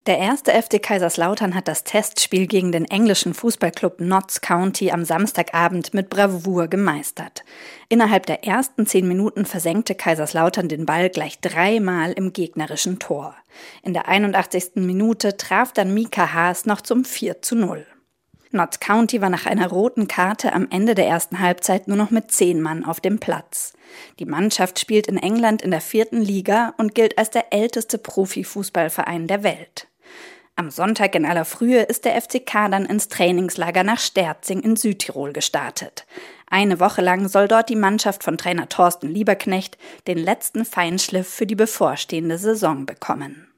Der erste FC Kaiserslautern hat das Testspiel gegen den englischen Fußballclub Notts County am Samstagabend mit Bravour gemeistert. Innerhalb der ersten 10 Minuten versenkte Kaiserslautern den Ball gleich 3-mal im gegnerischen Tor. In der 81. Minute traf dann Mika Haas noch zum 4:0. Notts County war nach einer roten Karte am Ende der ersten Halbzeit nur noch mit 10 Mann auf dem Platz. Die Mannschaft spielt in England in der 4. Liga und gilt als der älteste Profifußballverein der Welt. Am Sonntag in aller Frühe ist der FCK dann ins Trainingslager nach Sterzing in Südtirol gestartet. Eine Woche lang soll dort die Mannschaft von Trainer Thorsten Lieberknecht den letzten Feinschliff für die bevorstehende Saison bekommen.